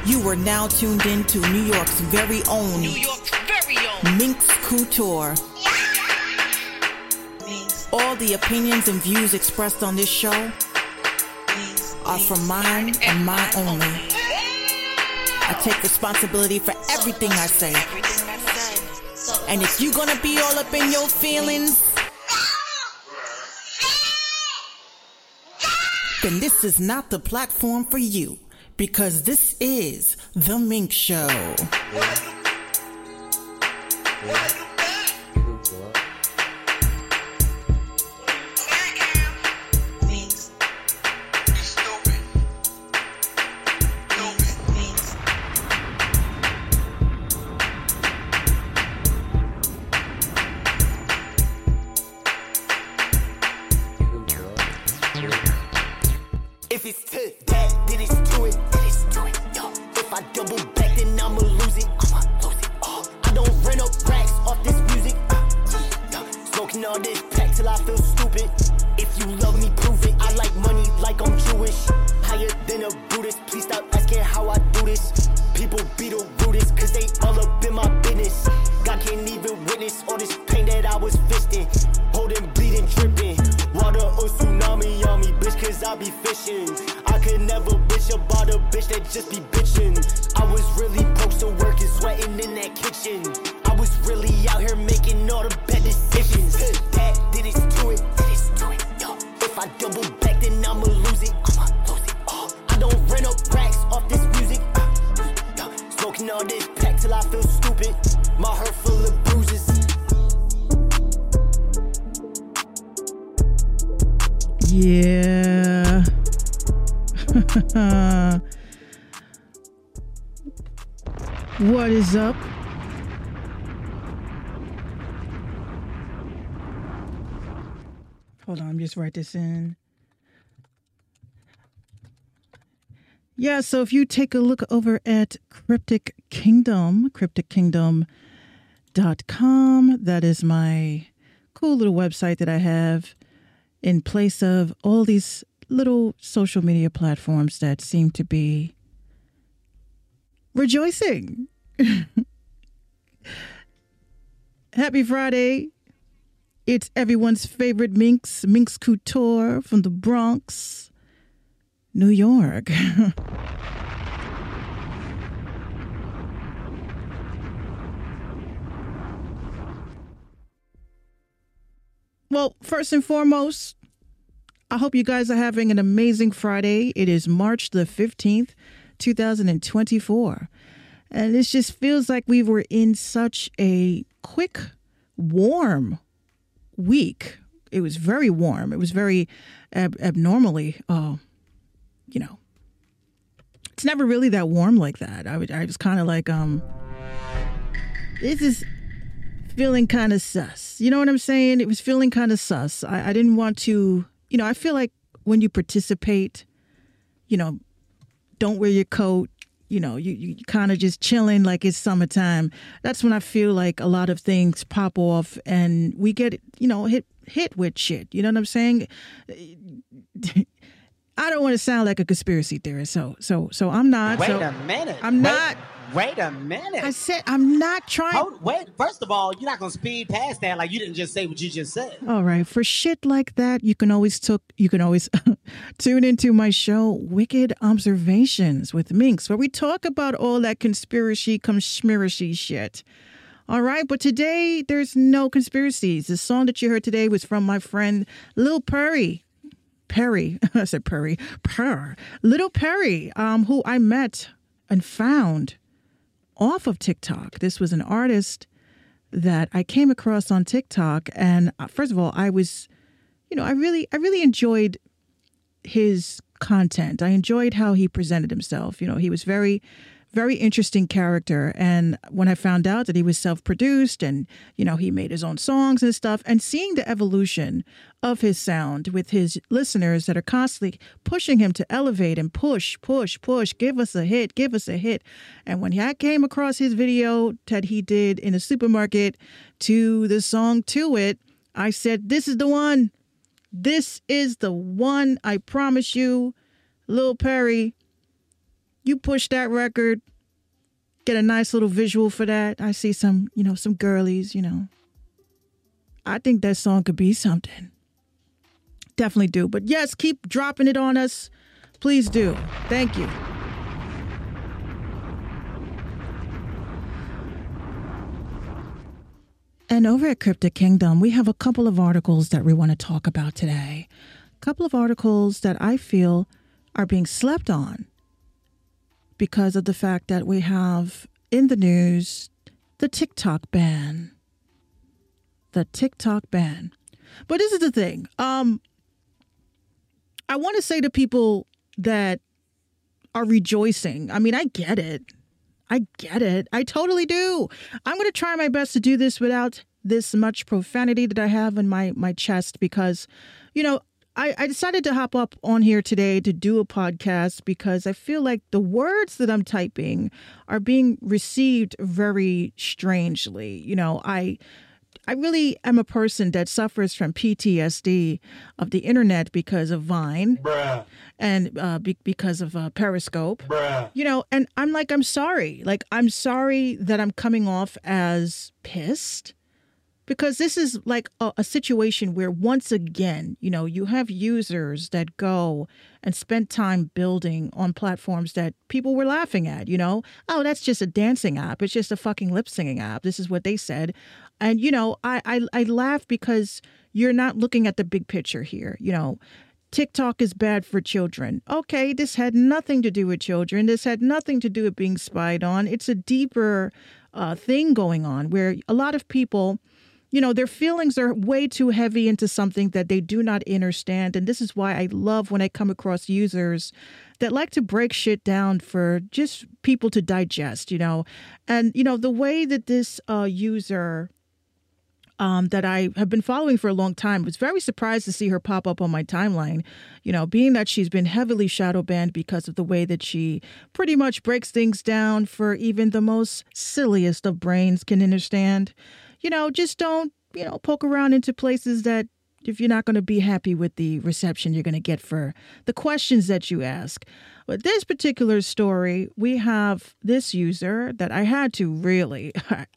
You are now tuned in to New York's very own Minx Couture. All the opinions and views expressed on this show are from mine and mine only. I take responsibility for everything I say. And if you're gonna be all up in your feelings, then this is not the platform for you, because this is The Minx Show. If it's to that, then it's to it. Yo, if I double back, then I'ma lose it. I don't rent up racks off this music. Smoking all this pack till I feel stupid. If you love me, prove it. I like money like I'm Jewish. Higher than a Buddhist. Please stop asking how I do this. People be the rudest, cause they all up in my business. God can't even witness all this pain that I was fisting. Holding, bleeding, dripping. Water or tsunami on me, bitch, cause I be fishing. I could never bitch about a bitch that just be bitching. I was really broke, so working, sweating in that kitchen. I was really out here making all the bad decisions. That, then it's to it. Yo, if I double back, then I'ma lose it. I don't rent up racks off this music. Smoking all this pack till I feel stupid. My heart full of bruises. Yeah. What is up? Hold on, just write this in. Yeah, so if you take a look over at Cryptic Kingdom, cryptickingdom.com, that is my cool little website that I have in place of all these little social media platforms that seem to be rejoicing. Happy Friday. It's everyone's favorite Minx Couture from the Bronx, New York. Well, first and foremost, I hope you guys are having an amazing Friday. It is March the 15th, 2024. And this just feels like we were in such a quick, warm week. It was very warm. It was very abnormally, it's never really that warm like that. I was kind of like, this is feeling kind of sus. You know what I'm saying? It was feeling kind of sus. I didn't want to, I feel like when you participate, don't wear your coat, you kind of just chilling like it's summertime. That's when I feel like a lot of things pop off and we get, hit with shit. You know what I'm saying? I don't want to sound like a conspiracy theorist, so I'm not. Wait a minute. I'm not. Wait a minute. I said I'm not trying. Wait. First of all, you're not gonna speed past that like you didn't just say what you just said. All right. For shit like that, you can always tune into my show, Wicked Observations with Minx, where we talk about all that conspiracy shit. All right, but today there's no conspiracies. The song that you heard today was from my friend Lil Perry. I said Perry. Little Perry, who I met and found off of TikTok. This was an artist that I came across on TikTok. And first of all, I was, I really enjoyed his content. I enjoyed how he presented himself. He was very, very interesting character. And when I found out that he was self-produced and, he made his own songs and stuff, and seeing the evolution of his sound with his listeners that are constantly pushing him to elevate and push, give us a hit. And when I came across his video that he did in a supermarket to the song To It, I said, this is the one. This is the one. I promise you, Lil Perry, You push that record, get a nice little visual for that. I see some, some girlies, I think that song could be something. Definitely do. But yes, keep dropping it on us. Please do. Thank you. And over at Cryptic Kingdom, we have a couple of articles that we want to talk about today. A couple of articles that I feel are being slept on because of the fact that we have in the news the TikTok ban. The TikTok ban. But this is the thing. I want to say to people that are rejoicing. I mean, I get it. I totally do. I'm going to try my best to do this without this much profanity that I have in my chest because, I decided to hop up on here today to do a podcast because I feel like the words that I'm typing are being received very strangely. I really am a person that suffers from PTSD of the internet because of Vine. Bruh. And because of Periscope. Bruh. And I'm sorry. I'm sorry that I'm coming off as pissed because this is like a situation where once again, you have users that go and spend time building on platforms that people were laughing at, Oh, that's just a dancing app. It's just a fucking lip singing app. This is what they said. And, I laugh because you're not looking at the big picture here. TikTok is bad for children. Okay, this had nothing to do with children. This had nothing to do with being spied on. It's a deeper thing going on where a lot of people, their feelings are way too heavy into something that they do not understand. And this is why I love when I come across users that like to break shit down for just people to digest, And, the way that this user that I have been following for a long time. I was very surprised to see her pop up on my timeline, being that she's been heavily shadow banned because of the way that she pretty much breaks things down for even the most silliest of brains can understand. Just don't, poke around into places that if you're not going to be happy with the reception you're going to get for the questions that you ask. But this particular story, we have this user that I had to really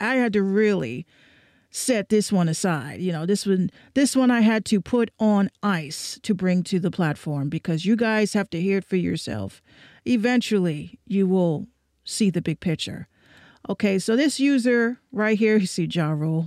set this one aside. This one I had to put on ice to bring to the platform because you guys have to hear it for yourself. Eventually, you will see the big picture. Okay, so this user right here, you see Ja Rule.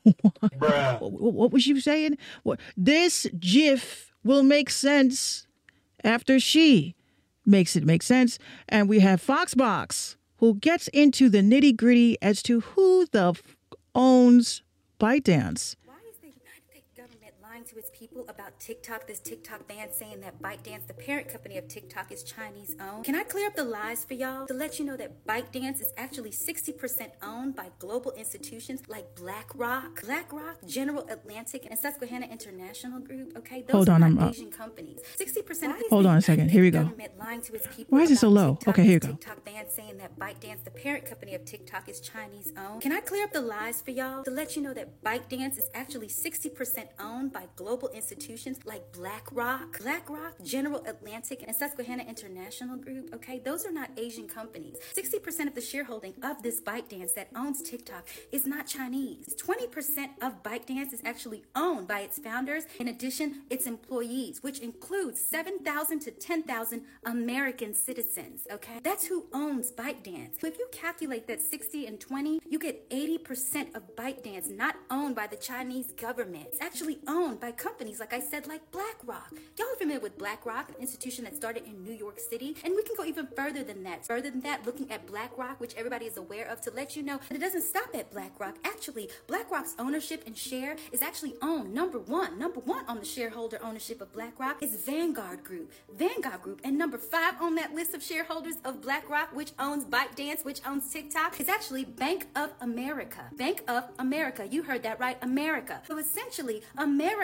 What was you saying? This GIF will make sense after she makes it make sense. And we have Foxbox, who gets into the nitty gritty as to who the owns ByteDance. Why is the United States government lying to its people about TikTok, this TikTok ban saying that ByteDance, the parent company of TikTok, is Chinese owned? Can I clear up the lies for y'all to let you know that ByteDance is actually 60% owned by global institutions like BlackRock, General Atlantic, and Susquehanna International Group, okay? Those are not Asian companies. 60%. Hold on a second. Here we go. Why is it so low? Okay, here you go. TikTok ban saying that ByteDance, the parent company of TikTok, is Chinese owned. Can I clear up the lies for y'all to let you know that ByteDance is actually 60% owned by global institutions like BlackRock, General Atlantic, and Susquehanna International Group, okay? Those are not Asian companies. 60% of the shareholding of this ByteDance that owns TikTok is not Chinese. 20% of ByteDance is actually owned by its founders. In addition, its employees, which includes 7,000 to 10,000 American citizens, okay? That's who owns ByteDance. So if you calculate that 60 and 20, you get 80% of ByteDance not owned by the Chinese government. It's actually owned by companies, like I said, like BlackRock. Y'all are familiar with BlackRock, an institution that started in New York City, and we can go even further than that. Looking at BlackRock, which everybody is aware of, to let you know that it doesn't stop at BlackRock. Actually, BlackRock's ownership and share is actually owned, number one on the shareholder ownership of BlackRock is Vanguard Group. And number 5 on that list of shareholders of BlackRock, which owns ByteDance, which owns TikTok, is actually Bank of America. You heard that right, America. So essentially, America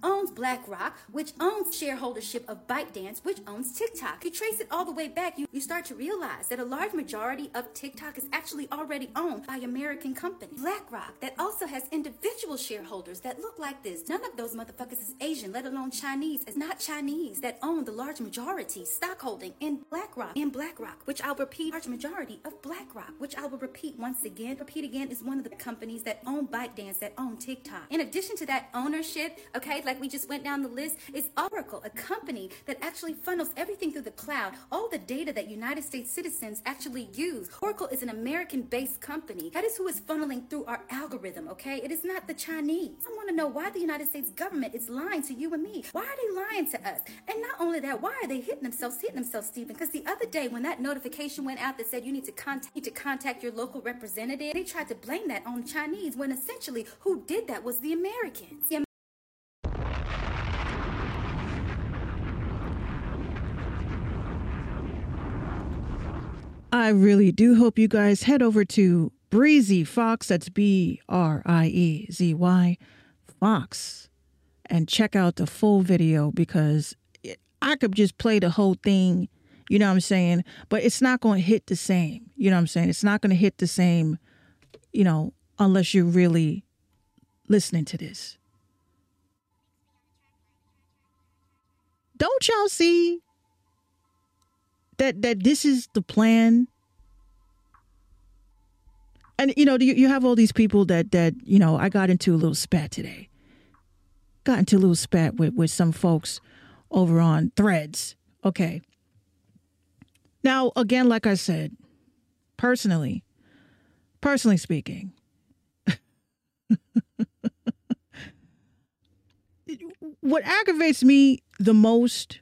owns BlackRock, which owns shareholdership of ByteDance, which owns TikTok. You trace it all the way back, you start to realize that a large majority of TikTok is actually already owned by American companies. BlackRock, that also has individual shareholders that look like this. None of those motherfuckers is Asian, let alone Chinese. It's not Chinese that own the large majority stockholding in BlackRock, which I'll repeat, large majority of BlackRock, which I will repeat again, is one of the companies that own ByteDance, that own TikTok. In addition to that ownership, okay, like we just went down the list, is Oracle, a company that actually funnels everything through the cloud, all the data that United States citizens actually use. Oracle is an American-based company. That is who is funneling through our algorithm, okay? It is not the Chinese. I want to know why the United States government is lying to you and me. Why are they lying to us? And not only that, why are they hitting themselves, Stephen? Because the other day when that notification went out that said you need to contact your local representative, they tried to blame that on the Chinese when essentially who did that was the Americans. I really do hope you guys head over to Breezy Fox, that's BRIEZY Fox, and check out the full video, because I could just play the whole thing, you know what I'm saying, but it's not going to hit the same, you know what I'm saying? It's not going to hit the same, you know, unless you're really listening to this. Don't y'all see that this is the plan? And, you know, you have all these people that, you know, I got into a little spat today. Got into a little spat with some folks over on Threads. Okay. Now, again, like I said, personally speaking, what aggravates me the most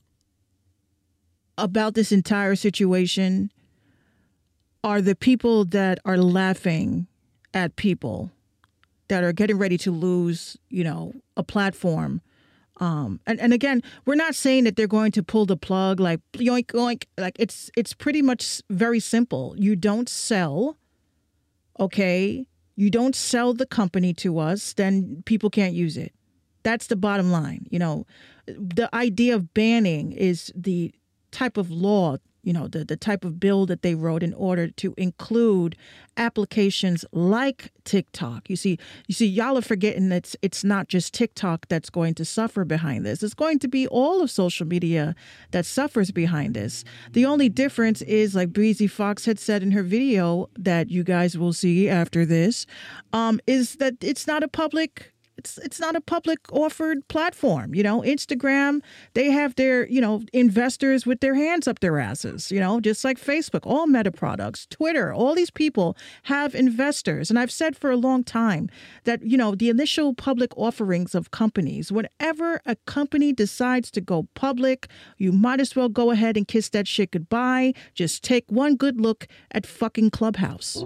about this entire situation are the people that are laughing at people that are getting ready to lose, you know, a platform. And again, we're not saying that they're going to pull the plug, like yoink, yoink. Like it's pretty much very simple. You don't sell, okay? You don't sell the company to us, then people can't use it. That's the bottom line. You know, the idea of banning is the type of law, you know, the type of bill that they wrote in order to include applications like TikTok. You see, y'all are forgetting that it's not just TikTok that's going to suffer behind this. It's going to be all of social media that suffers behind this. The only difference is, like Breezy Fox had said in her video that you guys will see after this, is that it's not a public offered platform. You know, Instagram, they have their, you know, investors with their hands up their asses, you know, just like Facebook, all Meta products, Twitter, all these people have investors. And I've said for a long time that, you know, the initial public offerings of companies, whenever a company decides to go public, you might as well go ahead and kiss that shit goodbye. Just take one good look at fucking Clubhouse.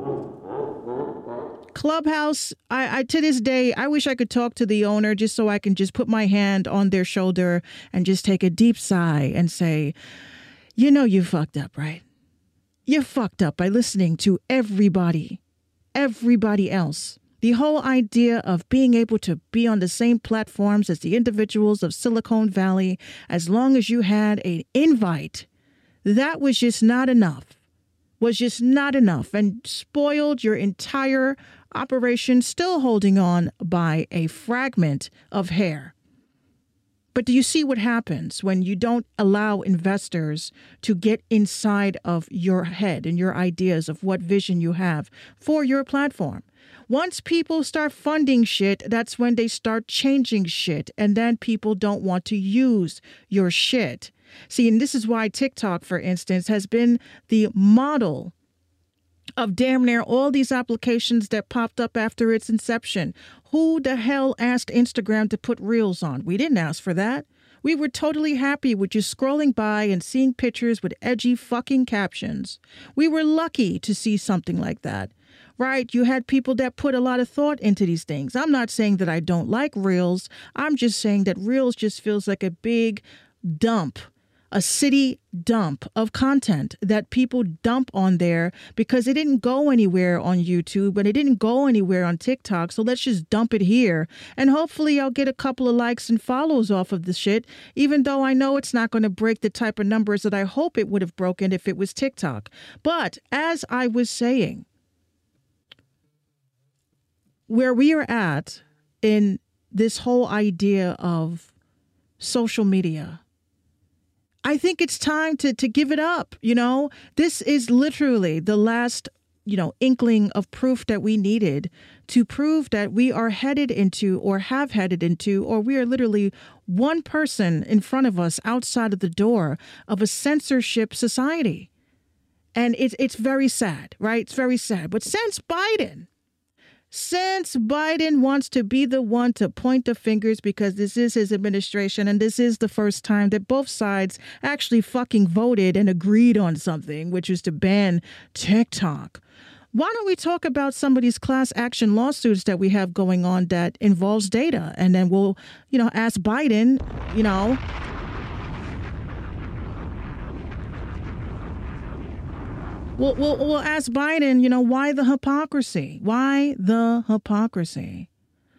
Clubhouse, I to this day, I wish I could talk to the owner just so I can just put my hand on their shoulder and just take a deep sigh and say, you know, you fucked up, right? You fucked up by listening to everybody else. The whole idea of being able to be on the same platforms as the individuals of Silicon Valley, as long as you had an invite, that was just not enough. And spoiled your entire operation, still holding on by a fragment of hair. But do you see what happens when you don't allow investors to get inside of your head and your ideas of what vision you have for your platform? Once people start funding shit, that's when they start changing shit, and then people don't want to use your shit. See, and this is why TikTok, for instance, has been the model of damn near all these applications that popped up after its inception. Who the hell asked Instagram to put Reels on? We didn't ask for that. We were totally happy with just scrolling by and seeing pictures with edgy fucking captions. We were lucky to see something like that, right? You had people that put a lot of thought into these things. I'm not saying that I don't like Reels. I'm just saying that Reels just feels like a big dump a city dump of content that people dump on there because it didn't go anywhere on YouTube and it didn't go anywhere on TikTok. So let's just dump it here. And hopefully I'll get a couple of likes and follows off of the shit, even though I know it's not going to break the type of numbers that I hope it would have broken if it was TikTok. But as I was saying, where we are at in this whole idea of social media, I think it's time to give it up. You know, this is literally the last, inkling of proof that we needed to prove that we are headed into or have headed into, or we are literally one person in front of us outside of the door of a censorship society. And it's very sad, right? It's very sad. But since Biden wants to be the one to point the fingers because this is his administration and this is the first time that both sides actually fucking voted and agreed on something, which is to ban TikTok. Why don't we talk about some of these class action lawsuits that we have going on that involves data? And then we'll, ask Biden, We'll ask Biden, why the hypocrisy? Why the hypocrisy?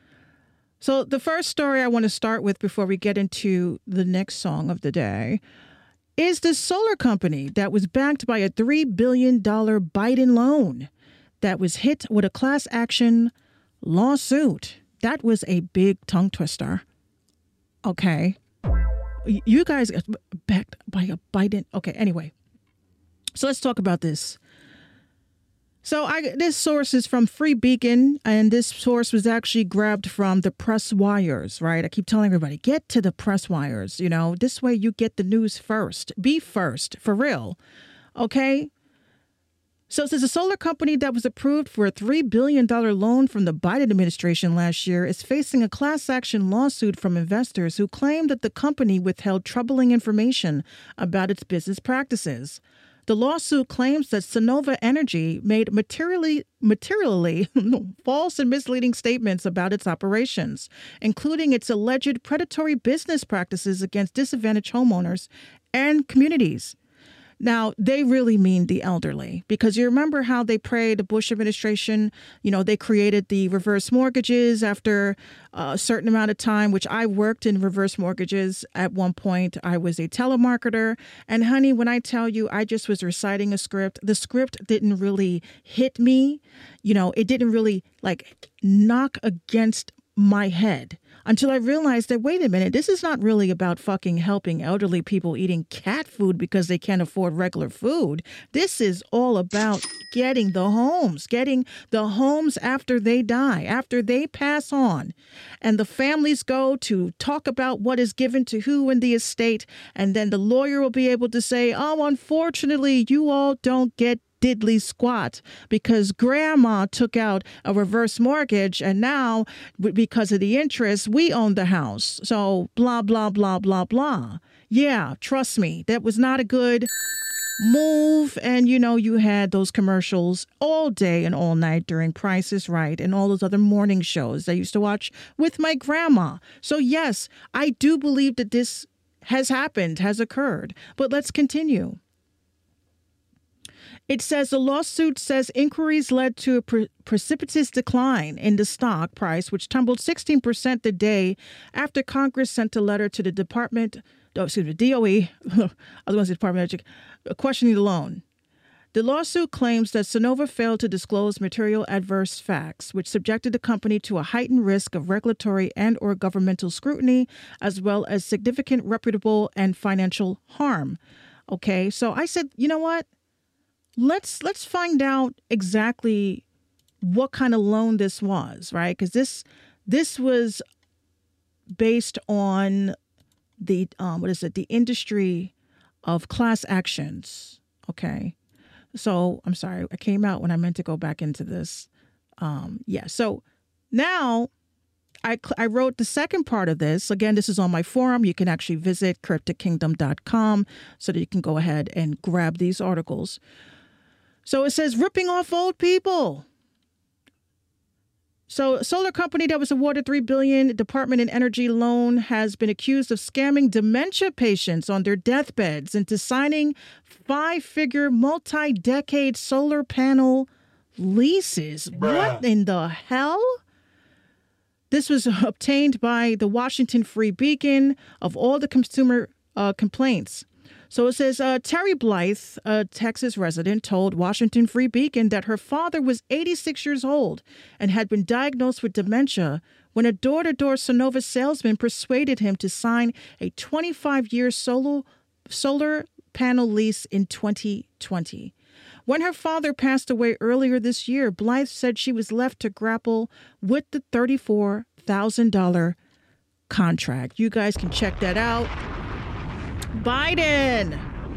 So the first story I want to start with before we get into the next song of the day is the solar company that was backed by a $3 billion Biden loan that was hit with a class action lawsuit. That was a big tongue twister. Okay. You guys are backed by a Biden. Okay, anyway. So let's talk about this. So this source is from Free Beacon, and this source was actually grabbed from the press wires, right? I keep telling everybody, get to the press wires, this way you get the news first. Be first, for real, okay? So it says a solar company that was approved for a $3 billion loan from the Biden administration last year is facing a class action lawsuit from investors who claim that the company withheld troubling information about its business practices. The lawsuit claims that Sonova Energy made materially false and misleading statements about its operations, including its alleged predatory business practices against disadvantaged homeowners and communities. Now, they really mean the elderly, because you remember how they prayed the Bush administration, they created the reverse mortgages after a certain amount of time, which I worked in reverse mortgages at one point. I was a telemarketer. And honey, when I tell you I just was reciting a script, the script didn't really hit me. It didn't really knock against my head until I realized that, wait a minute, this is not really about fucking helping elderly people eating cat food because they can't afford regular food. This is all about getting the homes after they die, after they pass on. And the families go to talk about what is given to who in the estate. And then the lawyer will be able to say, oh, unfortunately, you all don't get diddly squat because grandma took out a reverse mortgage and now because of the interest we own the house, so blah blah blah blah blah. Yeah, trust me, that was not a good move. And you had those commercials all day and all night during Price is Right and all those other morning shows I used to watch with my grandma. So yes, I do believe that this has occurred, but let's continue. It says the lawsuit says inquiries led to a precipitous decline in the stock price, which tumbled 16% the day after Congress sent a letter to the DOE, I was going to say Department of Education, questioning the loan. The lawsuit claims that Sonova failed to disclose material adverse facts, which subjected the company to a heightened risk of regulatory and or governmental scrutiny, as well as significant reputable and financial harm. Okay, so I said, you know what? Let's find out exactly what kind of loan this was, right? Because this was based on the the industry of class actions. Okay, so I'm sorry, I came out when I meant to go back into this. So now I wrote the second part of this. Again, this is on my forum. You can actually visit cryptickkingdom.com so that you can go ahead and grab these articles. So it says ripping off old people. So, solar company that was awarded $3 billion Department of Energy loan has been accused of scamming dementia patients on their deathbeds into signing 5-figure, multi-decade solar panel leases. Bruh. What in the hell? This was obtained by the Washington Free Beacon of all the consumer complaints. So it says, Terry Blythe, a Texas resident, told Washington Free Beacon that her father was 86 years old and had been diagnosed with dementia when a door-to-door Sonova salesman persuaded him to sign a 25-year solar panel lease in 2020. When her father passed away earlier this year, Blythe said she was left to grapple with the $34,000 contract. You guys can check that out. Biden.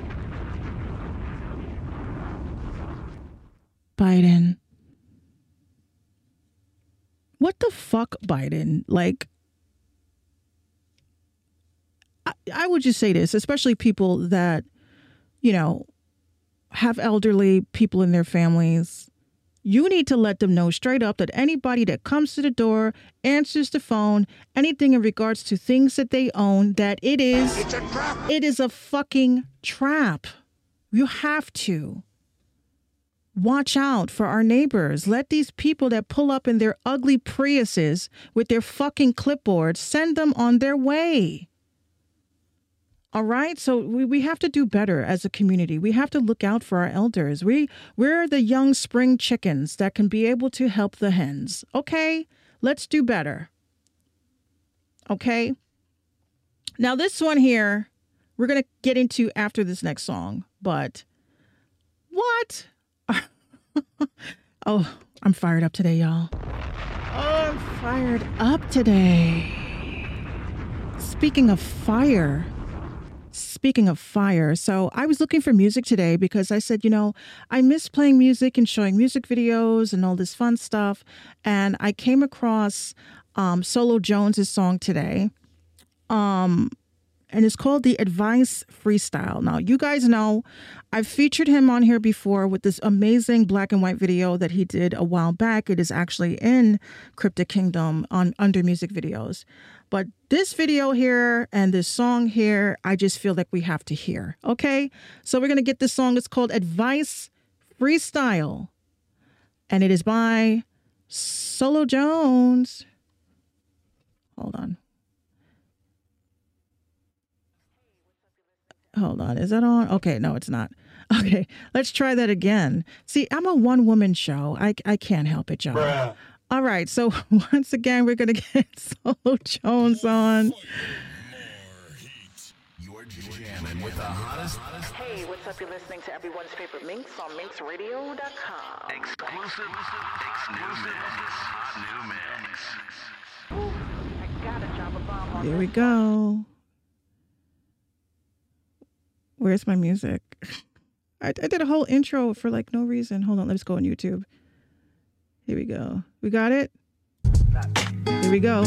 What the fuck, Biden? Like, I would just say this, especially people that, you know, have elderly people in their families. You need to let them know straight up that anybody that comes to the door, answers the phone, anything in regards to things that they own, that it is a trap. It is a fucking trap. You have to watch out for our neighbors. Let these people that pull up in their ugly Priuses with their fucking clipboards, send them on their way. All right. So we have to do better as a community. We have to look out for our elders. We're the young spring chickens that can be able to help the hens. Okay. Let's do better. Okay. Now, this one here, we're going to get into after this next song. But what? Oh, I'm fired up today, y'all. Oh, I'm fired up today. Speaking of fire, so I was looking for music today because I said, you know, I miss playing music and showing music videos and all this fun stuff. And I came across Solo Jones' song today. And it's called The Advice Freestyle. Now, you guys know I've featured him on here before with this amazing black and white video that he did a while back. It is actually in Cryptic Kingdom under music videos. But this video here and this song here, I just feel like we have to hear. Okay? So we're going to get this song. It's called Advice Freestyle. And it is by Solo Jones. Hold on. Is that on? Okay, no, it's not. Okay, let's try that again. See, I'm a one-woman show. I can't help it, y'all. Bruh. All right, so once again, we're going to get Solo Jones on. You're jamming with the hottest. Hey, what's up? You're listening to everyone's favorite Minx on MinxRadio.com. Exclusive hot new mix. Ooh, I gotta drop a bomb on Here we go. Where's my music? I did a whole intro for like no reason. Hold on, let's go on YouTube. Here we go. We got it? Here we go.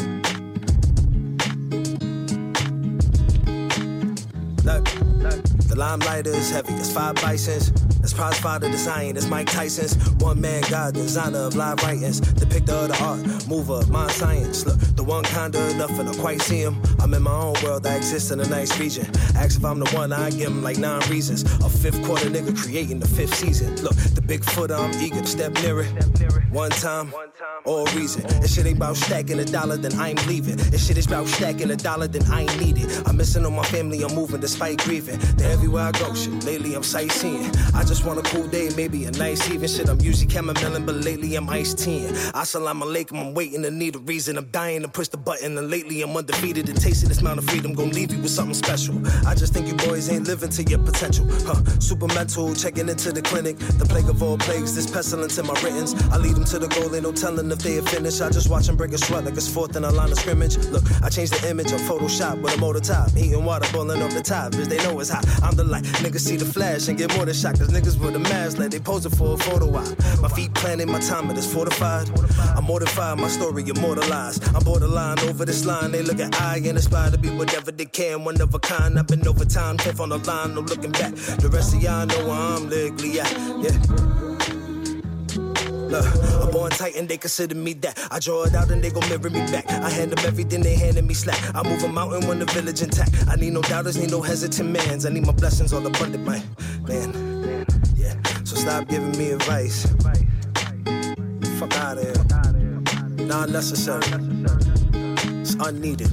Look, the limelight is heavy. It's 5 bisons. It's Prize Father design. It's Mike Tyson's. One man God, designer of live writings. Depictor of the art, mover, mind science. Look, the one kind of enough and I quite see him. I'm in my own world. I exist in a nice region. Ask if I'm the one, I give him like 9 reasons. A 5th quarter nigga creating the 5th season. Look, the big footer, I'm eager to step nearer. One time, all reason. If shit ain't about stacking $1, then I'm leaving. If shit is about stacking $1, then I ain't need it. I'm missing on my family, I'm moving despite grieving. Then everywhere I go, shit, lately I'm sightseeing. I just want a cool day, maybe a nice even. Shit, I'm usually camomelling, but lately I'm iced teaing. Assalamu alaikum, I'm waiting to need a reason. I'm dying to push the button, and lately I'm undefeated. The taste of this amount of freedom gon' leave you with something special. I just think you boys ain't living to your potential. Super mental, checking into the clinic. The plague of all plagues, this pestilence in my writtens. I lead them to the goal, ain't no telling if they are finished. I just watch them break a sweat like it's 4th in a line of scrimmage. Look, I changed the image of Photoshop with a motor top. Heating water boiling off the top, bitch, they know it's hot. I'm the light, niggas see the flash and get more than shocked. Cause niggas with a mask like they posing for a photo op. My feet planted, my time it is fortified. I'm mortified, my story immortalized. I'm borderline over this line, they look at I and aspire to be whatever they can. One of a kind, I've been over time, 5th on the line, no looking back. The rest of y'all know where I'm legally at, yeah. Look, I'm born on tight and they consider me that. I draw it out and they gon' mirror me back. I hand them everything, they handing me slack. I move a mountain when the village intact. I need no doubters, need no hesitant mans. I need my blessings all abundant, man. Yeah, so stop giving me advice. Fuck out of here. Not necessary. It's unneeded.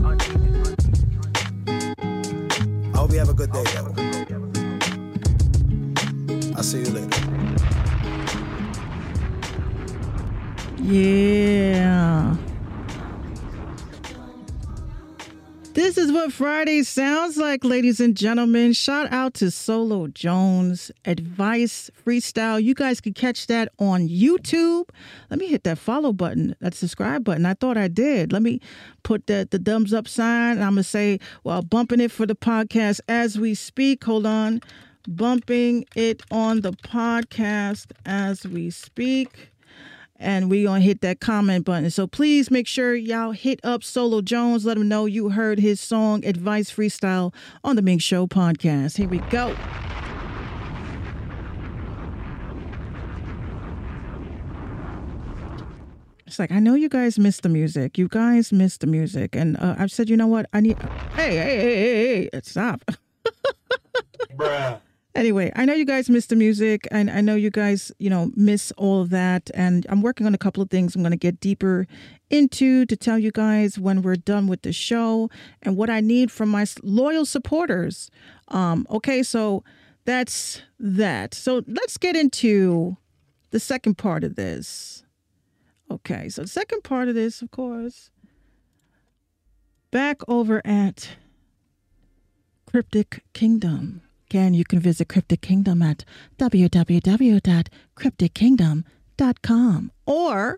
I hope you have a good day, though. I'll see you later. Yeah. This is what Friday sounds like, ladies and gentlemen. Shout out to Solo Jones, Advice Freestyle. You guys can catch that on YouTube. Let me hit that follow button, that subscribe button. I thought I did. Let me put the thumbs up sign. And I'm going to say, well, bumping it for the podcast as we speak. Hold on. Bumping it on the podcast as we speak. And we gonna hit that comment button. So please make sure y'all hit up Solo Jones. Let him know you heard his song Advice Freestyle on the Mink Show podcast. Here we go. It's like, I know you guys missed the music. You guys missed the music. And I've said, you know what? I need... Hey, stop. Bruh. Anyway, I know you guys missed the music, and I know you guys, miss all of that. And I'm working on a couple of things I'm going to get deeper into to tell you guys when we're done with the show and what I need from my loyal supporters. Okay, so that's that. So let's get into the second part of this. Okay, so the second part of this, of course, back over at Cryptic Kingdom. Again, you can visit Cryptic Kingdom at www.cryptickingdom.com or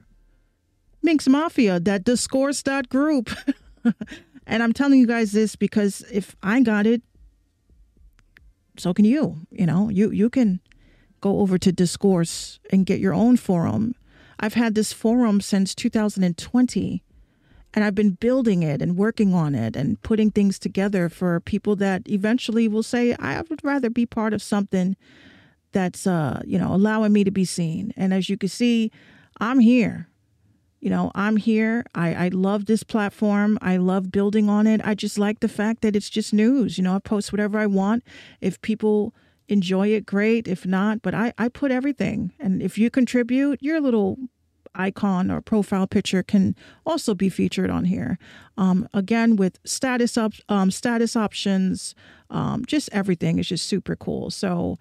minxmafia.discourse.group. And I'm telling you guys this because if I got it, so can you. You can go over to Discourse and get your own forum. I've had this forum since 2020. And I've been building it and working on it and putting things together for people that eventually will say, I would rather be part of something that's, allowing me to be seen. And as you can see, I'm here. I'm here. I love this platform. I love building on it. I just like the fact that it's just news. I post whatever I want. If people enjoy it, great. If not, but I put everything. And if you contribute, your little icon or profile picture can also be featured on here. Again, with status options, just everything is just super cool. So,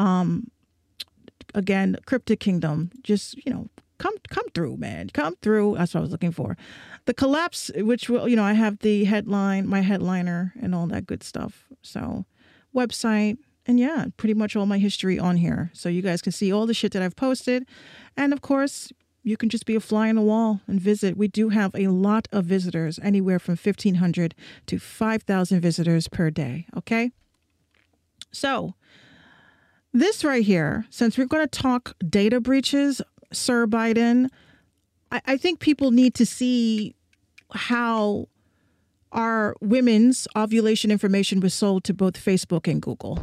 again, Cryptic Kingdom, just come through, man, come through. That's what I was looking for. The Collapse, which will, I have the headline, my headliner, and all that good stuff. So, website. And yeah, pretty much all my history on here. So you guys can see all the shit that I've posted. And of course, you can just be a fly on the wall and visit. We do have a lot of visitors, anywhere from 1,500 to 5,000 visitors per day. Okay. So this right here, since we're going to talk data breaches, Sir Biden, I think people need to see how our women's ovulation information was sold to both Facebook and Google.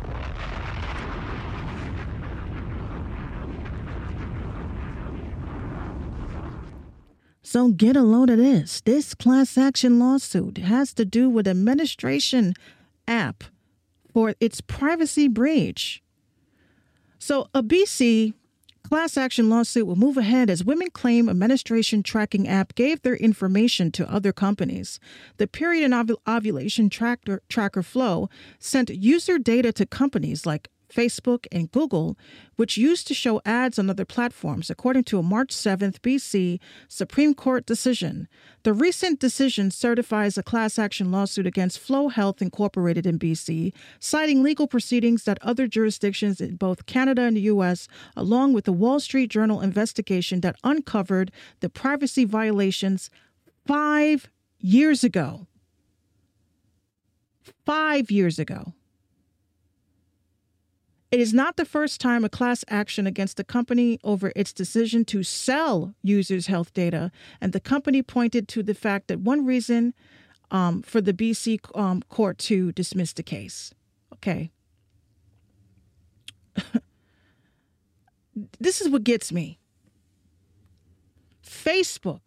So get a load of this. This class action lawsuit has to do with administration app for its privacy breach. So a BC class action lawsuit will move ahead as women claim administration tracking app gave their information to other companies. The period and ovulation tracker Flow sent user data to companies like Facebook and Google, which used to show ads on other platforms, according to a March 7th BC Supreme Court decision. The recent decision certifies a class action lawsuit against Flow Health Incorporated in BC, citing legal proceedings that other jurisdictions in both Canada and the U.S., along with the Wall Street Journal investigation that uncovered the privacy violations 5 years ago. 5 years ago. It is not the first time a class action against the company over its decision to sell users' health data, and the company pointed to the fact that one reason for the BC court to dismiss the case. Okay. This is what gets me. Facebook.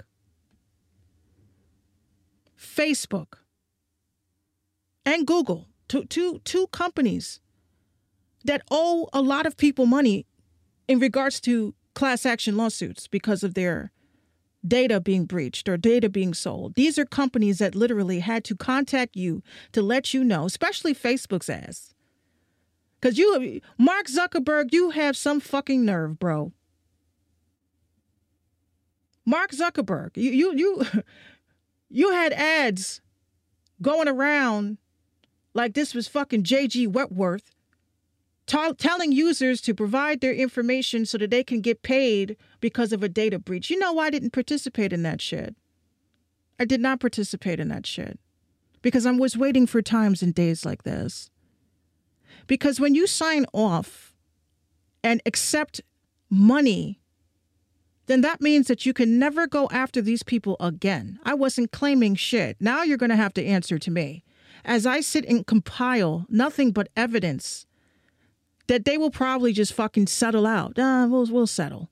And Google, two companies that owe a lot of people money in regards to class action lawsuits because of their data being breached or data being sold. These are companies that literally had to contact you to let you know, especially Facebook's ass. Because Mark Zuckerberg, you have some fucking nerve, bro. Mark Zuckerberg, you had ads going around like this was fucking J.G. Wentworth, telling users to provide their information so that they can get paid because of a data breach. You know why I didn't participate in that shit? I did not participate in that shit because I was waiting for times and days like this. Because when you sign off and accept money, then that means that you can never go after these people again. I wasn't claiming shit. Now you're going to have to answer to me as I sit and compile nothing but evidence that they will probably just fucking settle out. We'll settle.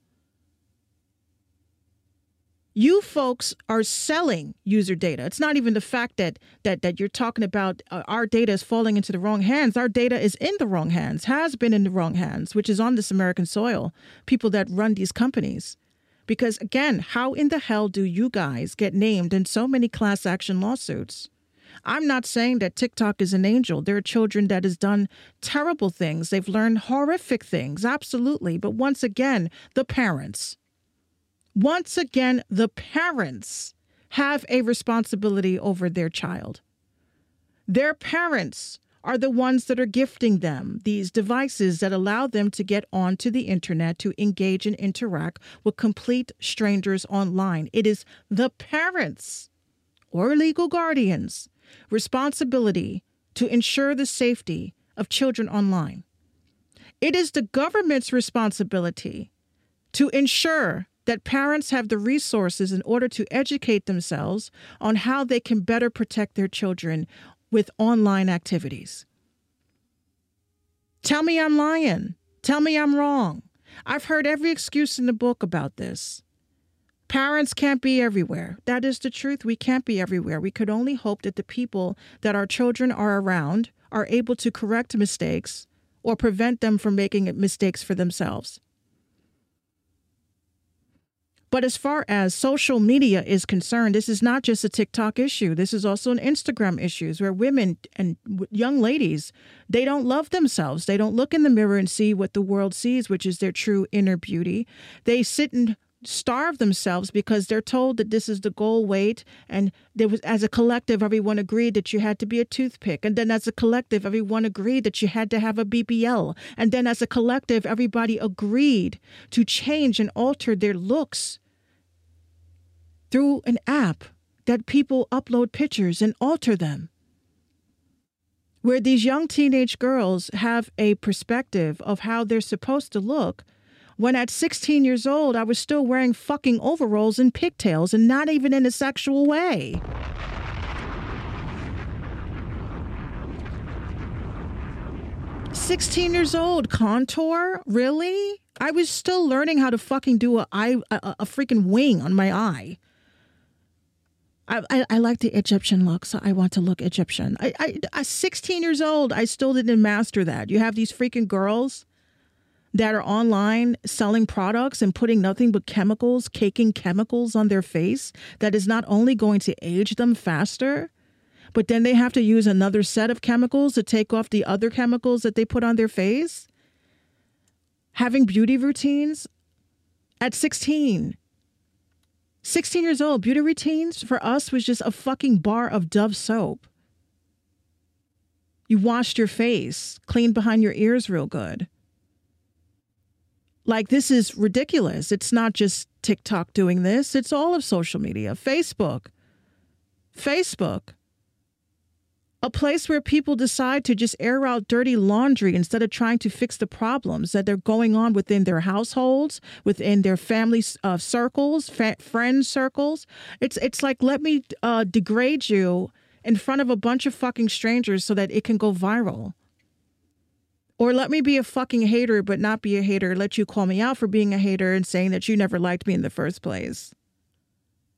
You folks are selling user data. It's not even the fact that you're talking about our data is falling into the wrong hands. Our data is in the wrong hands, has been in the wrong hands, which is on this American soil, people that run these companies. Because again, how in the hell do you guys get named in so many class action lawsuits? I'm not saying that TikTok is an angel. There are children that has done terrible things. They've learned horrific things, absolutely. But once again, the parents have a responsibility over their child. Their parents are the ones that are gifting them these devices that allow them to get onto the internet to engage and interact with complete strangers online. It is the parents or legal guardians' responsibility to ensure the safety of children online. It is the government's responsibility to ensure that parents have the resources in order to educate themselves on how they can better protect their children with online activities. Tell me I'm lying. Tell me I'm wrong. I've heard every excuse in the book about this. Parents can't be everywhere. That is the truth. We can't be everywhere. We could only hope that the people that our children are around are able to correct mistakes or prevent them from making mistakes for themselves. But as far as social media is concerned, this is not just a TikTok issue. This is also an Instagram issue where women and young ladies, they don't love themselves. They don't look in the mirror and see what the world sees, which is their true inner beauty. They sit and starve themselves because they're told that this is the goal weight. And there was, as a collective, everyone agreed that you had to be a toothpick. And then as a collective, everyone agreed that you had to have a BBL. And then as a collective, everybody agreed to change and alter their looks through an app that people upload pictures and alter them. Where these young teenage girls have a perspective of how they're supposed to look, when at 16 years old, I was still wearing fucking overalls and pigtails and not even in a sexual way. "16 years old, contour? Really? I was still learning how to fucking do a freaking wing on my eye. I like the Egyptian look, so I want to look Egyptian. I 16 years old, I still didn't master that. You have these freaking girls that are online selling products and putting nothing but chemicals, caking chemicals on their face that is not only going to age them faster, but then they have to use another set of chemicals to take off the other chemicals that they put on their face. Having beauty routines at 16. 16 years old, beauty routines for us was just a fucking bar of Dove soap. You washed your face, cleaned behind your ears real good. Like, this is ridiculous. It's not just TikTok doing this. It's all of social media. Facebook. A place where people decide to just air out dirty laundry instead of trying to fix the problems that are going on within their households, within their family circles, friend circles. It's like, let me degrade you in front of a bunch of fucking strangers so that it can go viral. Or let me be a fucking hater but not be a hater. Let you call me out for being a hater and saying that you never liked me in the first place.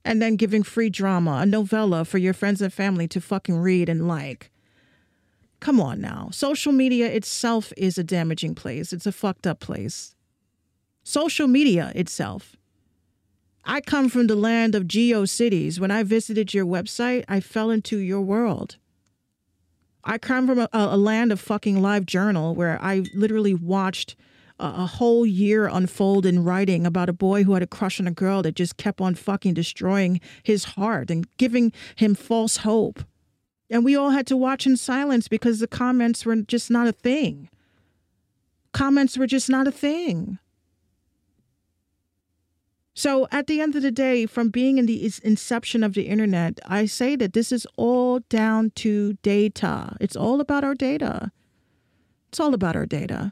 and then giving free drama, a novella for your friends and family to fucking read and like. Come on now. Social media itself is a damaging place. It's a fucked up place. Social media itself. I come from the land of GeoCities. When I visited your website, I fell into your world. I come from a land of fucking LiveJournal where I literally watched a whole year unfold in writing about a boy who had a crush on a girl that just kept on fucking destroying his heart and giving him false hope. And we all had to watch in silence because the comments were just not a thing. Comments were just not a thing. So at the end of the day, from being in the inception of the internet, I say that this is all down to data. It's all about our data. It's all about our data.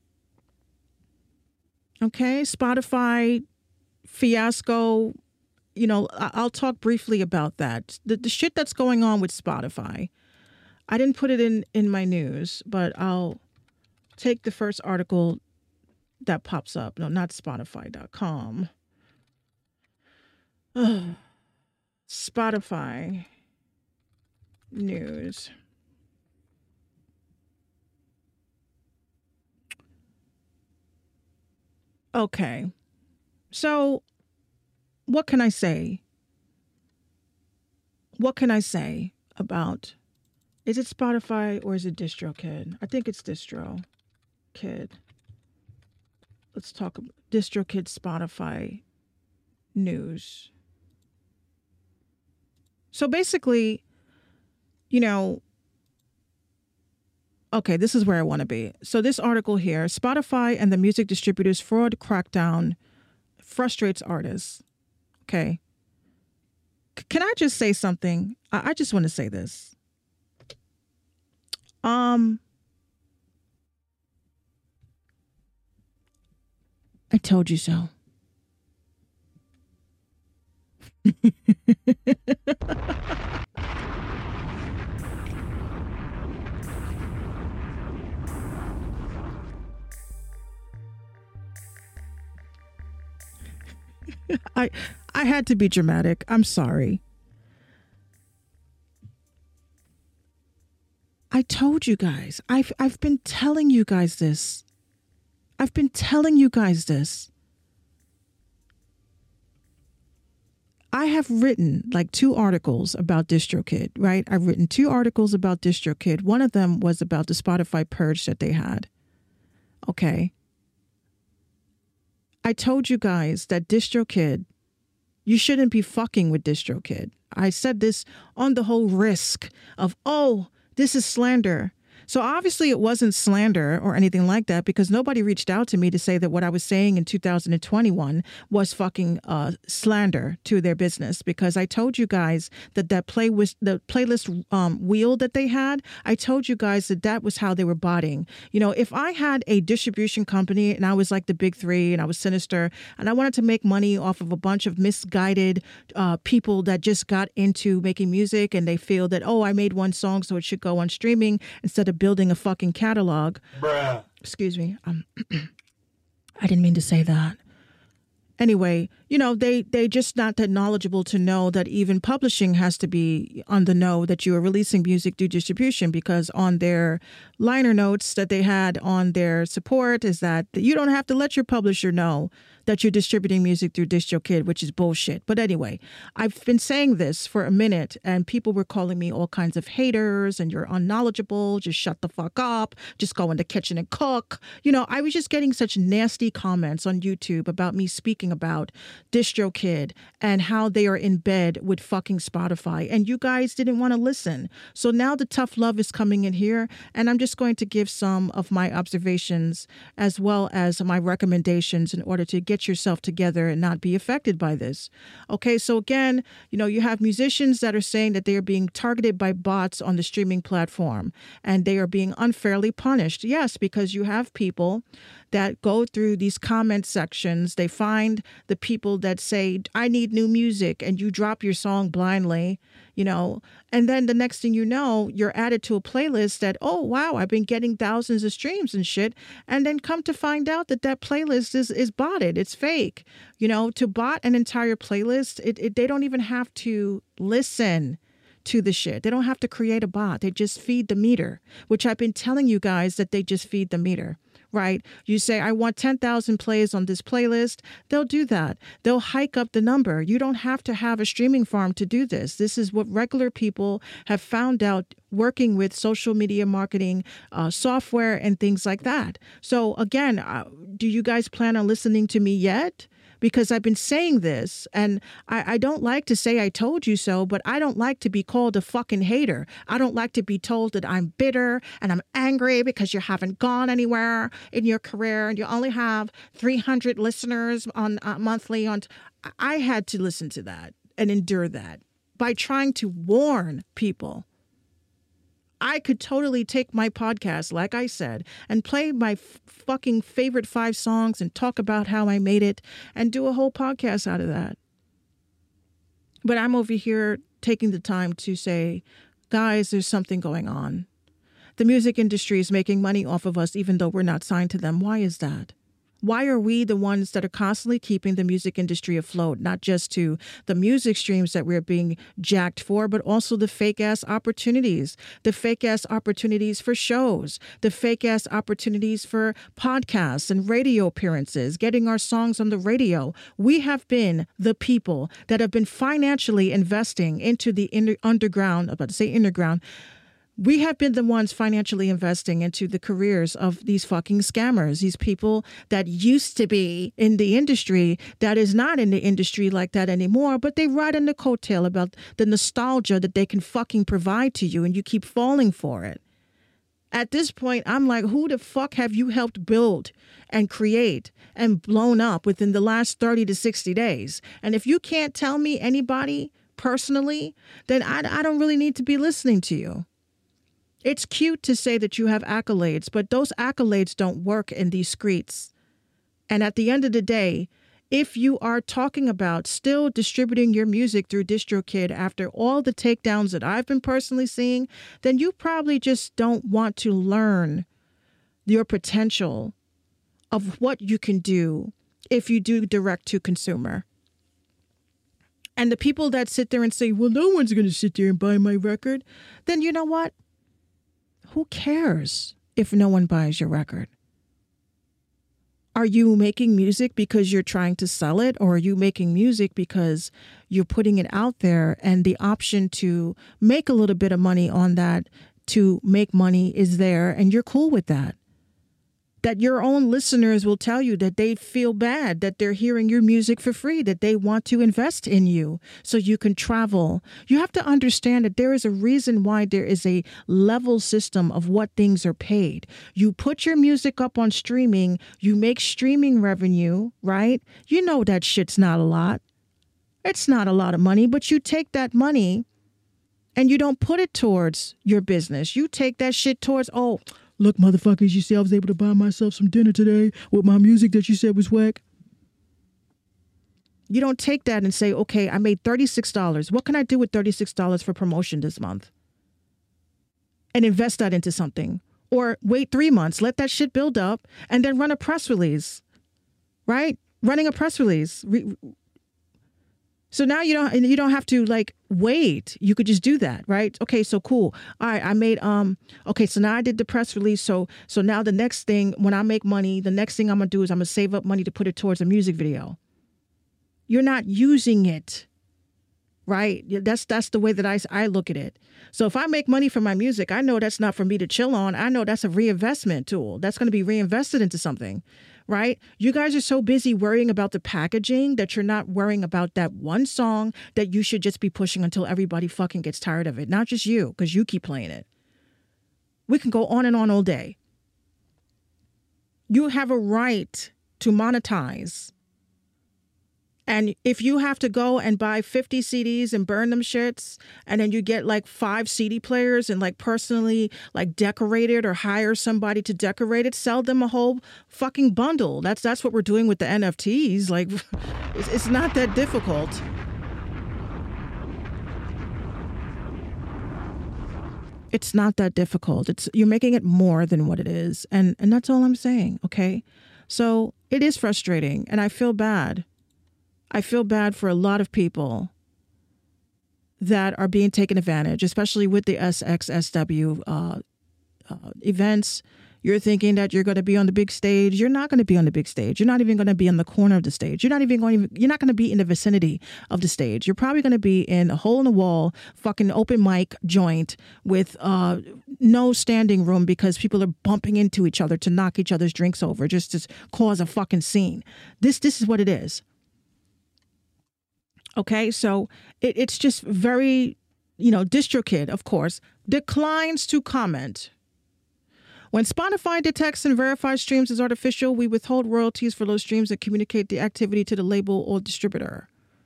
Okay, Spotify fiasco. You know, I'll talk briefly about that. The shit that's going on with Spotify. I didn't put it in my news, but I'll take the first article that pops up. No, not Spotify.com. Spotify news. Okay. So what can I say? What can I say about, is it Spotify or is it DistroKid? I think it's DistroKid. Let's talk about DistroKid Spotify news. So basically, you know, okay, this is where I want to be. So this article here, Spotify and the music distributors' fraud crackdown frustrates artists. Okay. Can I just say something? I just want to say this. I told you so. I had to be dramatic. I'm sorry. I told you guys. I've been telling you guys this. I've been telling you guys this. I have written like 2 articles about DistroKid, right? I've written 2 articles about DistroKid. One of them was about the Spotify purge that they had. Okay. I told you guys that DistroKid, you shouldn't be fucking with DistroKid. I said this on the whole risk of, oh, this is slander. So obviously it wasn't slander or anything like that because nobody reached out to me to say that what I was saying in 2021 was fucking slander to their business, because I told you guys that the playlist wheel that they had, I told you guys that was how they were botting. You know, if I had a distribution company and I was like the big 3 and I was Sinister and I wanted to make money off of a bunch of misguided people that just got into making music and they feel that, oh, I made one song so it should go on streaming instead of building a fucking catalog. Bruh. Excuse me. I didn't mean to say that. Anyway, you know, they just not that knowledgeable to know that even publishing has to be on the know that you are releasing music through distribution, because on their liner notes that they had on their support is that you don't have to let your publisher know that you're distributing music through DistroKid, which is bullshit. But anyway, I've been saying this for a minute and people were calling me all kinds of haters and you're unknowledgeable, just shut the fuck up, just go in the kitchen and cook. You know, I was just getting such nasty comments on YouTube about me speaking about DistroKid and how they are in bed with fucking Spotify. And you guys didn't want to listen. So now the tough love is coming in here, and I'm just going to give some of my observations as well as my recommendations in order to get yourself together and not be affected by this. Okay, so again, you know, you have musicians that are saying that they are being targeted by bots on the streaming platform and they are being unfairly punished. Yes, because you have people that go through these comment sections. They find the people that say, I need new music, and you drop your song blindly, you know, and then the next thing you know, you're added to a playlist that, oh, wow, I've been getting thousands of streams and shit. And then come to find out that playlist is botted. It's fake. You know, to bot an entire playlist, they don't even have to listen to the shit. They don't have to create a bot. They just feed the meter, which I've been telling you guys that they just feed the meter, right? You say, I want 10,000 plays on this playlist. They'll do that. They'll hike up the number. You don't have to have a streaming farm to do this. This is what regular people have found out working with social media marketing software and things like that. So again, do you guys plan on listening to me yet? Because I've been saying this, and I don't like to say I told you so, but I don't like to be called a fucking hater. I don't like to be told that I'm bitter and I'm angry because you haven't gone anywhere in your career and you only have 300 listeners on monthly. I had to listen to that and endure that by trying to warn people. I could totally take my podcast, like I said, and play my fucking favorite 5 songs and talk about how I made it and do a whole podcast out of that. But I'm over here taking the time to say, guys, there's something going on. The music industry is making money off of us even though we're not signed to them. Why is that? Why are we the ones that are constantly keeping the music industry afloat, not just to the music streams that we're being jacked for, but also the fake-ass opportunities, the fake-ass opportunities for shows, the fake-ass opportunities for podcasts and radio appearances, getting our songs on the radio. We have been the people that have been financially investing into the underground. We have been the ones financially investing into the careers of these fucking scammers, these people that used to be in the industry that is not in the industry like that anymore, but they ride in the coattail about the nostalgia that they can fucking provide to you, and you keep falling for it. At this point, I'm like, who the fuck have you helped build and create and blown up within the last 30 to 60 days? And if you can't tell me anybody personally, then I don't really need to be listening to you. It's cute to say that you have accolades, but those accolades don't work in these streets. And at the end of the day, if you are talking about still distributing your music through DistroKid after all the takedowns that I've been personally seeing, then you probably just don't want to learn your potential of what you can do if you do direct to consumer. And the people that sit there and say, well, no one's going to sit there and buy my record, then you know what? Who cares if no one buys your record? Are you making music because you're trying to sell it, or are you making music because you're putting it out there and the option to make a little bit of money on that, to make money, is there and you're cool with that? That your own listeners will tell you that they feel bad that they're hearing your music for free, that they want to invest in you so you can travel. You have to understand that there is a reason why there is a level system of what things are paid. You put your music up on streaming, you make streaming revenue, right? You know that shit's not a lot. It's not a lot of money, but you take that money and you don't put it towards your business. You take that shit towards, oh, look, motherfuckers, you see I was able to buy myself some dinner today with my music that you said was whack. You don't take that and say, okay, I made $36. What can I do with $36 for promotion this month? And invest that into something. Or wait 3 months, let that shit build up, and then run a press release, right? Running a press release. So now you don't have to like wait. You could just do that, right? Okay, so cool. All right, I made okay, so now I did the press release. So now the next thing, when I make money, the next thing I'm gonna do is I'm gonna save up money to put it towards a music video. You're not using it, right? That's the way that I look at it. So if I make money from my music, I know that's not for me to chill on. I know that's a reinvestment tool. That's gonna be reinvested into something. Right? You guys are so busy worrying about the packaging that you're not worrying about that one song that you should just be pushing until everybody fucking gets tired of it. Not just you, because you keep playing it. We can go on and on all day. You have a right to monetize And if you have to go and buy 50 CDs and burn them shits, and then you get like 5 CD players and like personally like decorate it or hire somebody to decorate it, sell them a whole fucking bundle. That's what we're doing with the NFTs. Like, it's not that difficult. It's not that difficult. You're making it more than what it is. And that's all I'm saying, okay? So it is frustrating, and I feel bad. I feel bad for a lot of people that are being taken advantage, especially with the SXSW events. You're thinking that you're going to be on the big stage. You're not going to be on the big stage. You're not even going to be in the corner of the stage. You're not going to be in the vicinity of the stage. You're probably going to be in a hole in the wall, fucking open mic joint with no standing room because people are bumping into each other to knock each other's drinks over just to cause a fucking scene. This is what it is. Okay, so it's just very, DistroKid, of course, declines to comment. When Spotify detects and verifies streams as artificial, we withhold royalties for those streams that communicate the activity to the label or distributor.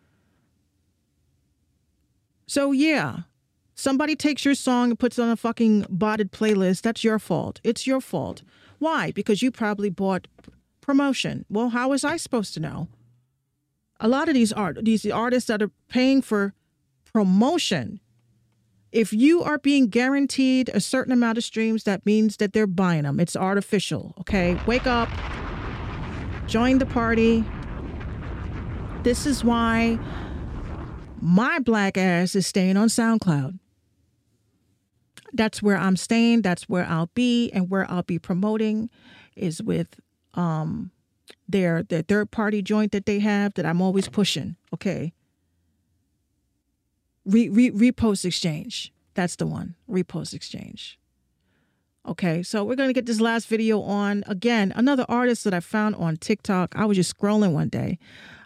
So yeah, somebody takes your song and puts it on a fucking botted playlist. That's your fault. It's your fault. Why? Because you probably bought promotion. Well, how was I supposed to know? A lot of these artists that are paying for promotion, if you are being guaranteed a certain amount of streams, that means that they're buying them. It's artificial, okay? Wake up. Join the party. This is why my black ass is staying on SoundCloud. That's where I'm staying. That's where I'll be. And where I'll be promoting is with their third-party joint that they have that I'm always pushing, okay? Repost Exchange. That's the one. Repost Exchange. Okay, so we're going to get this last video on. Again, another artist that I found on TikTok. I was just scrolling one day.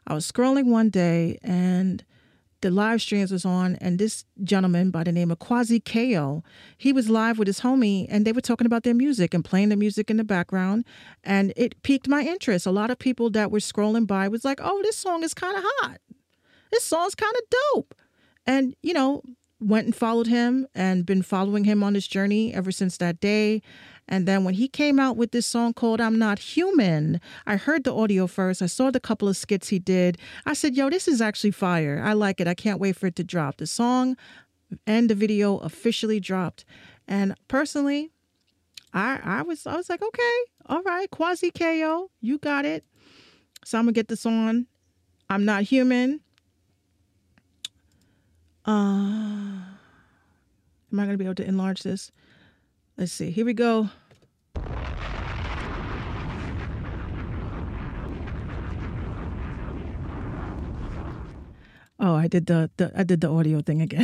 And the live streams was on, and this gentleman by the name of Quasi KO, he was live with his homie, and they were talking about their music and playing the music in the background, and it piqued my interest. A lot of people that were scrolling by was like, oh, this song is kind of hot. This song's kind of dope. And, went and followed him and been following him on his journey ever since that day. And then when he came out with this song called I'm Not Human, I heard the audio first. I saw the couple of skits he did. I said, yo, this is actually fire. I like it. I can't wait for it to drop. The song and the video officially dropped. And personally, I was like, okay, all right, Quasi KO, you got it. So I'm going to get this on. I'm Not Human. Am I going to be able to enlarge this? Let's see. Here we go. Oh, I did the audio thing again.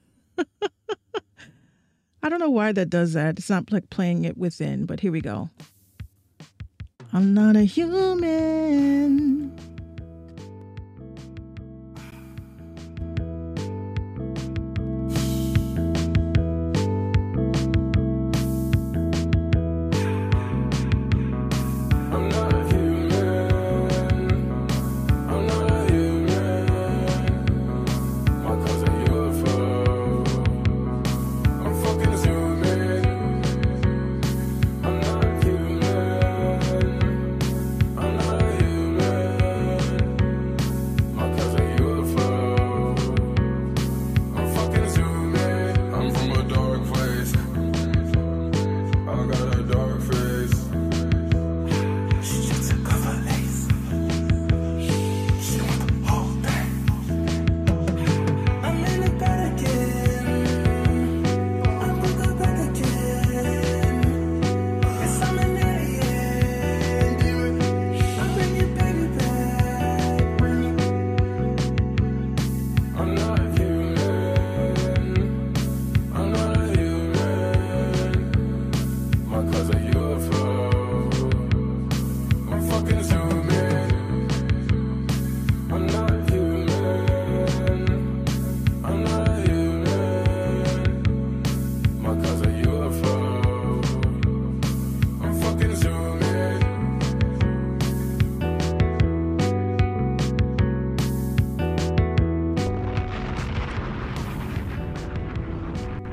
I don't know why that does that. It's not like playing it within, but here we go. I'm not a human.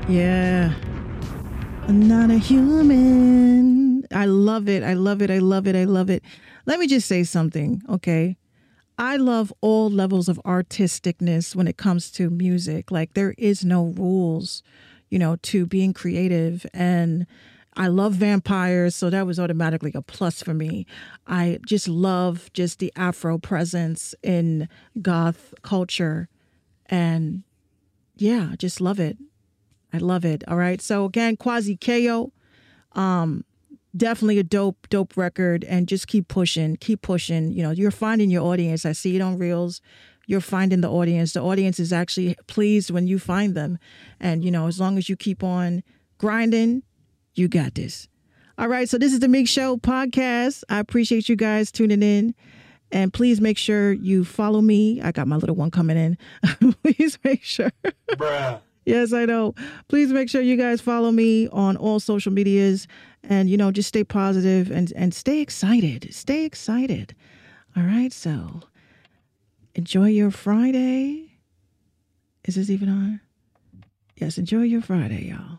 Yeah. I'm not a human. I love it. I love it. I love it. I love it. Let me just say something, okay? I love all levels of artisticness when it comes to music. Like, there is no rules, you know, to being creative. And I love vampires, so that was automatically a plus for me. I just love just the Afro presence in goth culture. And yeah, just love it. I love it. All right. So again, Quasi KO, definitely a dope record, and just keep pushing. You know, you're finding your audience. I see it on Reels. You're finding the audience. The audience is actually pleased when you find them. And, you know, as long as you keep on grinding, you got this. All right. So this is the Mix Show podcast. I appreciate you guys tuning in. And please make sure you follow me. I got my little one coming in. Please make sure. Bruh. Yes, I know. Please make sure you guys follow me on all social medias, and, you know, just stay positive and stay excited. Stay excited. All right. So enjoy your Friday. Is this even on? Yes. Enjoy your Friday, y'all.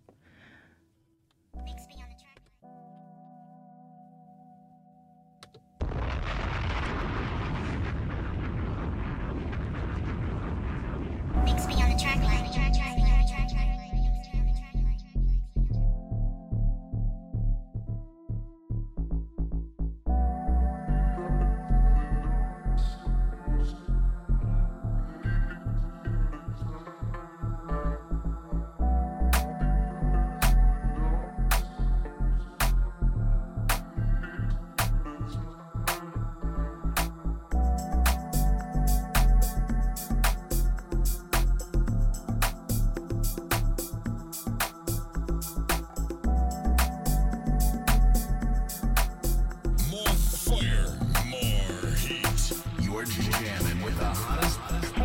Mix me on the track line. You're jamming with the hottest